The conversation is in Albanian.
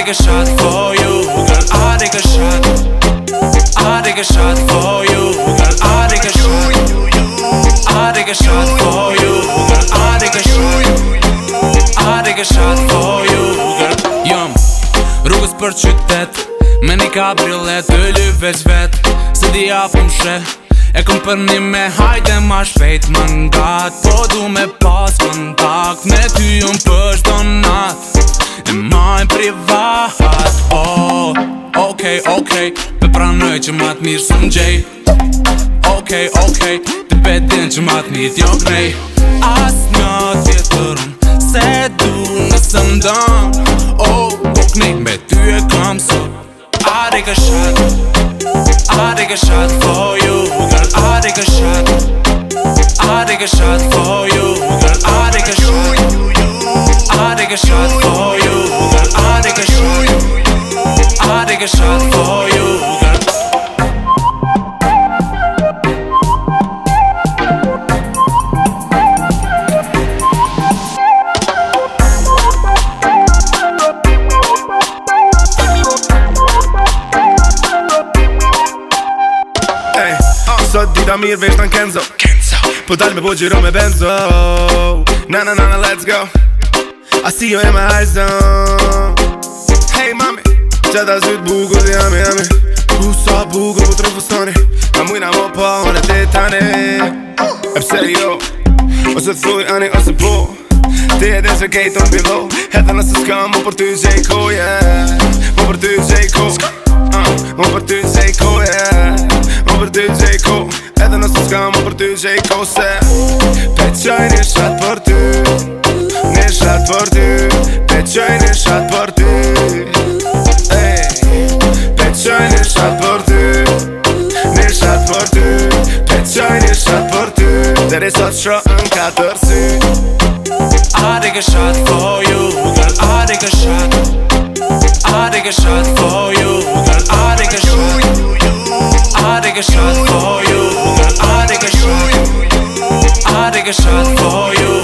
take a shot for you, girl, I take a shot. I take a shot for you, girl, I take a shot. I take a shot for you, girl, I take a shot. I take a shot for you, girl. Jom rrugës për qytet, me një kabriolet të lyves vet. Se di apëm she, e kom për një me hajde ma shpejt më ngat. Po du me pas kontakt me ty unë për shdo nat, e majnë privat. Oh, okej, pe pranoj që ma t'mirë së m'gjej. Okej, të pedin që ma t'mirë t'jo knej. As një tjetër unë se du nësë m'dan. Oh, po knej me ty e kam sot. I take a shot, I take a shot for you, girl, I take a shot. I take a shot for you, girl, I take a shot. I take a shot for you, girl, I take a shot. I take a shot for you, girl. Sot dita mirë vesh t'an Kenzo Po dal me po gjiro me benzo Na, let's go I see you in my high zone Hey mami Qeta syt bukur dhe jami Ku sa bukur ku të rëfustoni A mujna mo po unë e te tani E pse jo Ose thuj ani ose po Ti e din se kejt unë bilo Edhe nëse s'kam mo për ty J.Ko, yeah Mo për ty J.Ko Mo për ty J.Ko, yeah Mo për ty J.Ko Edhe nëse s'kam mo për ty J.Ko Se Peqoj një shat për ty Një shat për ty Peqoj një shat për ty Peqoj një shat për ty Një shat për ty Peqoj një shat për ty Deri sot shro në katër sy I take a shot for you, girl, I take a shot. I take a shot for you, girl, I take a shot. I take a shot for you, girl, I take a shot. I take a shot for you.